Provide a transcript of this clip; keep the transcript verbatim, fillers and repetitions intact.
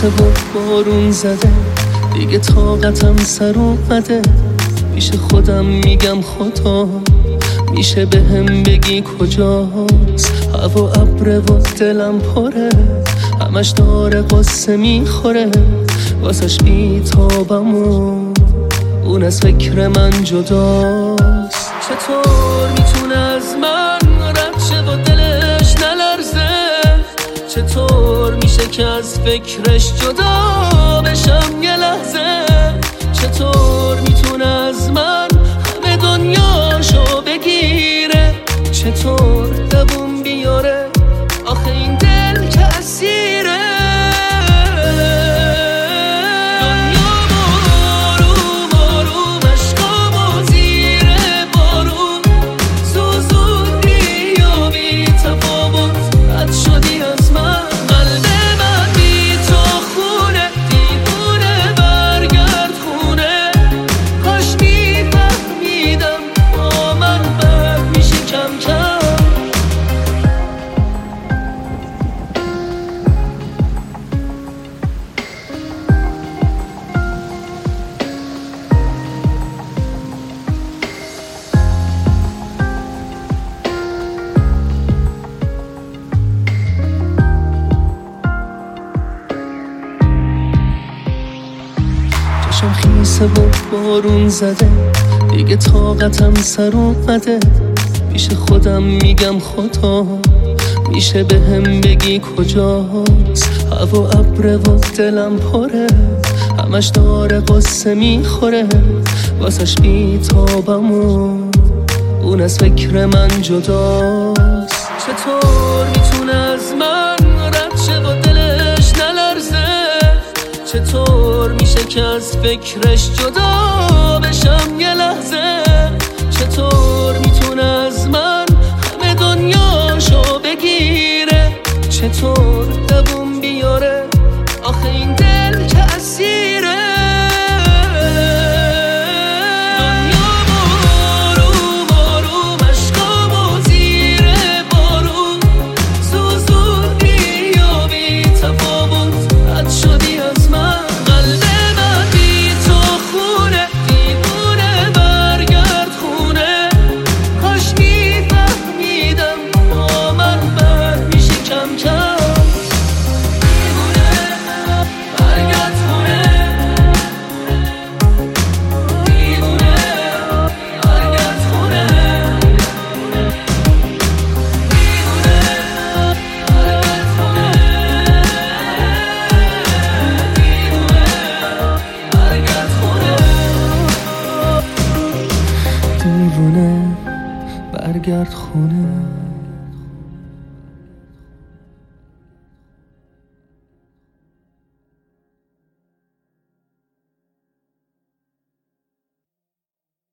خیسه و بارون زده، دیگه طاقتم سر اومده. میشه خودم میگم خدا، میشه به هم بگی کجاست. هوا ابره و دلم پره، همش داره قصه میخوره. واسش بیتابم و اون از فکر من جداست. چطور میتونه از من رد شه و دلش نلرزه؟ چطور میشه که از فکرش جدا بشم یه لحظه؟ چطور میتونه از من همه دنیاشو بگیره؟ چطور دووم بیاره؟ آخه این دل که اسیره. دنیا آروم آروم عشقامو زیر بارون سوزوندی و بی تفاوت رد شدی از من. قلب من بی تو خونه دیوونه، برگرد خونه. کاش میفهمیدم با من بد میشه کم کم. چشم خیسه و بارون زده، دیگه طاقتم سر اومده. میشه خودم میگم خدا، میشه به هم بگی کجاست. هوا ابره و دلم پره، همش داره قصه میخوره. واسش بیتابم و اون از فکر من جداست. چطور میتونه از من رد شه و دلش نلرزه؟ چطور میشه که از فکرش جدا بشم یه لحظه؟ چطور میتونه از من همه دنیاشو بگیره؟ چطور دووم بیاره؟ آخه این دل که اسیره. دنیا آروم آروم عشقامو زیر بارون سوزوندی و بی تفاوت رد شدی از من. قلب من بی تو خونه دیوونه، برگرد خونه. کاش میفهمیدم با من بد میشه کم کم. دیوونه برگرد خونه، دیوونه برگرد خونه، دیوونه برگرد خونه، برگرد خونه. دیوونه برگرد خونه.